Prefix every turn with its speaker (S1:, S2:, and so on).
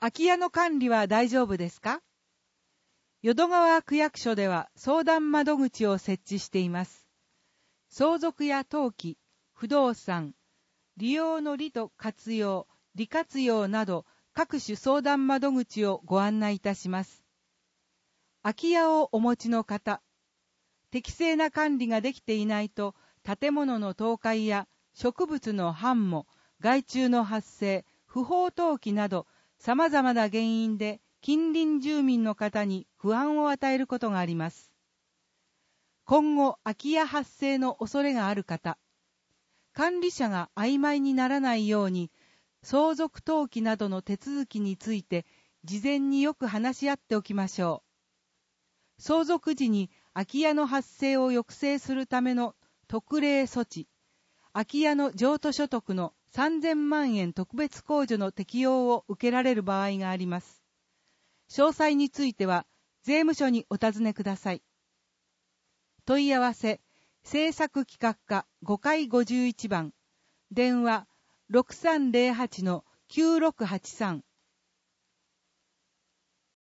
S1: 空き家の管理は大丈夫ですか？淀川区役所では相談窓口を設置しています。相続や登記、不動産、利用の利と活用、利活用など各種相談窓口をご案内いたします。空き家をお持ちの方、適正な管理ができていないと建物の倒壊や植物の繁茂、害虫の発生、不法投棄など様々な原因で近隣住民の方に不安を与えることがあります。今後空き家発生の恐れがある方、管理者が曖昧にならないように相続登記などの手続きについて事前によく話し合っておきましょう。相続時に空き家の発生を抑制するための特例措置、空き家の譲渡所得の3000万円特別控除の適用を受けられる場合があります。詳細については税務署にお尋ねください。問い合わせ、政策企画課5階51番、電話 6308-9683